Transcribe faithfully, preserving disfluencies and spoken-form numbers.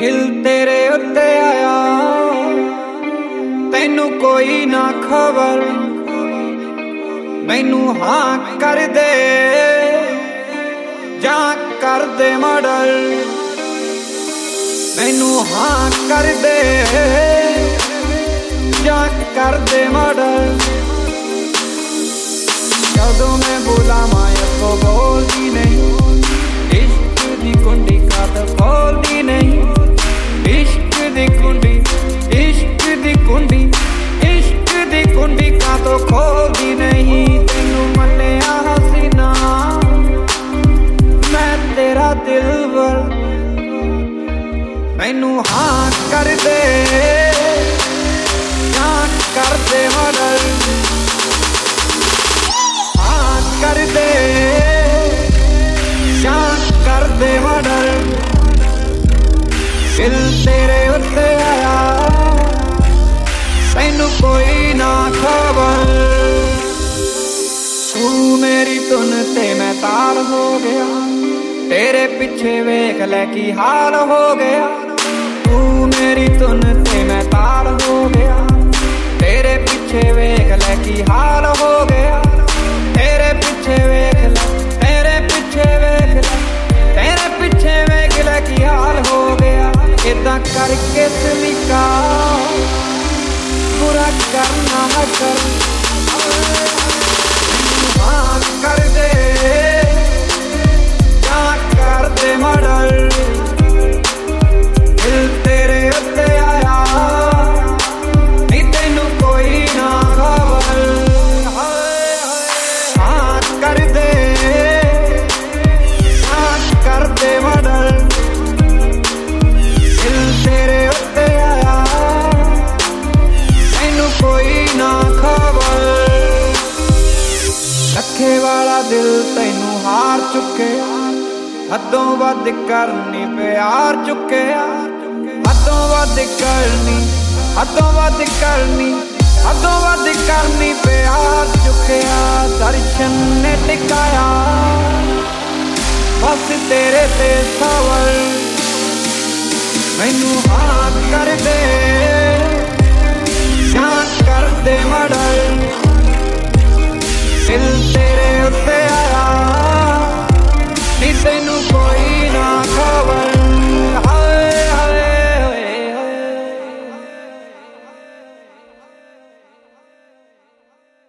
दिल तेरे उत्ते आया, तैनू कोई ना खबर, मैनू हाँ कर दे जा कर दे मर्डर, मैनू हाँ कर दे जा कर दे मर्डर। जदों मैं बोला माया तो बोलती नहीं, इश्क दी कुंडी का तो खोलती नहीं, इश्क दी कुंडी, इश्क दी कुंडी, इश्क दी कुंडी का तो खोलती नहीं। तेनू मन्निया हसीना मैं तेरा दिलवर, मैनू हाँ कर दे या कर दे मर्डर, हाँ कर दे या कर दे मर्डर। दिल तेरे उत्ते आया, तैनू कोई ना खबर, तू मेरी धुन ते मैं तार हो गया, तेरे पीछे वेख ले की हाल हो गया। तू मेरी धुन ते मैं तार हो गया, तेरे पीछे वेख ले की हाल हो गया, तेरे पीछे वेख ले, तेरे पीछे वेख ले, तेरे पीछे वेख ले की हाल हो गया। इदा करके सलीका बुरा करना है कर, हाँ कर दे या कर दे मर्डर। दिल तेरे उत्ते आया, नहीं तेनू कोई ना खबर, हाँ कर दे या कर दे मर्डर। दिल तेरे उत्ते आया, तेनू कोई ना खबर। रखे वाला दिल तैनू हार चुके, हदों वध करनी प्यार चुके, हदों वध करनी, हदों वध करनी, हदों वध करनी प्यार चुके। दर्शन ने टिकाया बस तेरे ते सवर, मैनू हाँ कर दे या कर दे मर्डर।